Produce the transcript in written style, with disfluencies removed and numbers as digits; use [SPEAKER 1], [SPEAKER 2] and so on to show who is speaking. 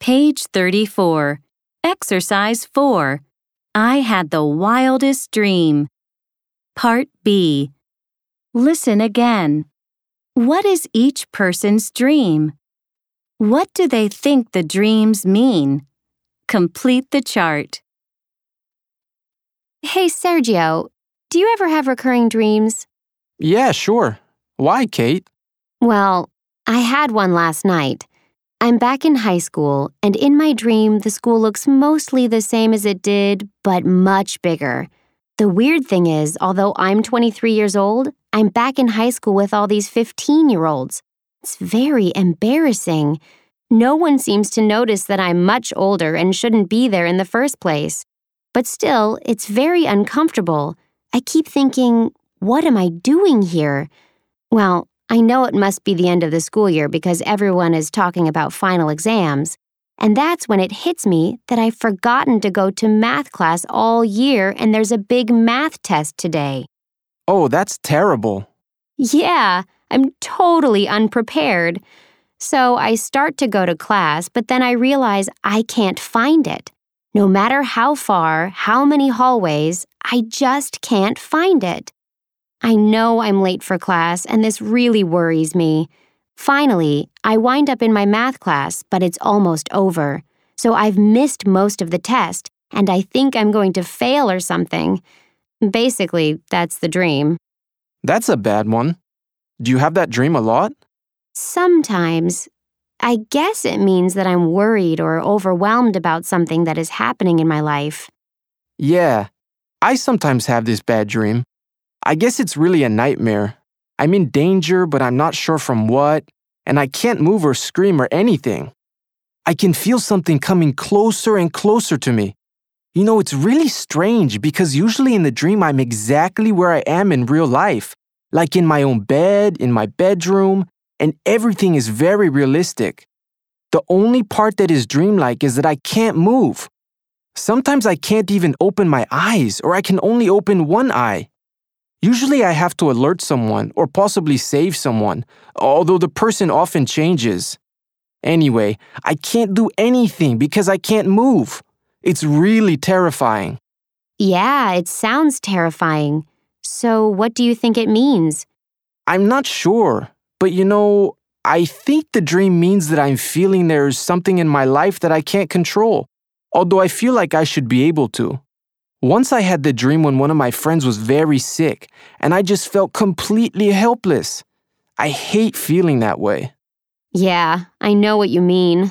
[SPEAKER 1] Page 34. Exercise 4. I had the wildest dream. Part B. Listen again. What is each person's dream? What do they think the dreams mean? Complete the chart.
[SPEAKER 2] Hey, Sergio, do you ever have recurring dreams?
[SPEAKER 3] Yeah, sure. Why, Kate?
[SPEAKER 2] Well, I had one last night. I'm back in high school, and in my dream, the school looks mostly the same as it did, but much bigger. The weird thing is, although I'm 23 years old, I'm back in high school with all these 15-year-olds. It's very embarrassing. No one seems to notice that I'm much older and shouldn't be there in the first place. But still, it's very uncomfortable. I keep thinking, what am I doing here? Well, I know it must be the end of the school year because everyone is talking about final exams. And that's when it hits me that I've forgotten to go to math class all year and there's a big math test today.
[SPEAKER 3] Oh, that's terrible.
[SPEAKER 2] Yeah, I'm totally unprepared. So I start to go to class, but then I realize I can't find it. No matter how far, how many hallways, I just can't find it. I know I'm late for class, and this really worries me. Finally, I wind up in my math class, but it's almost over. So I've missed most of the test, and I think I'm going to fail or something. Basically, that's the dream.
[SPEAKER 3] That's a bad one. Do you have that dream a lot?
[SPEAKER 2] Sometimes. I guess it means that I'm worried or overwhelmed about something that is happening in my life.
[SPEAKER 3] Yeah, I sometimes have this bad dream. I guess it's really a nightmare. I'm in danger, but I'm not sure from what, and I can't move or scream or anything. I can feel something coming closer and closer to me. You know, it's really strange because usually in the dream I'm exactly where I am in real life, like in my own bed, in my bedroom, and everything is very realistic. The only part that is dreamlike is that I can't move. Sometimes I can't even open my eyes, or I can only open one eye. Usually I have to alert someone or possibly save someone, although the person often changes. Anyway, I can't do anything because I can't move. It's really terrifying.
[SPEAKER 2] Yeah, it sounds terrifying. So what do you think it means?
[SPEAKER 3] I'm not sure, but I think the dream means that I'm feeling there's something in my life that I can't control, although I feel like I should be able to. Once I had the dream when one of my friends was very sick, and I just felt completely helpless. I hate feeling that way.
[SPEAKER 2] Yeah, I know what you mean.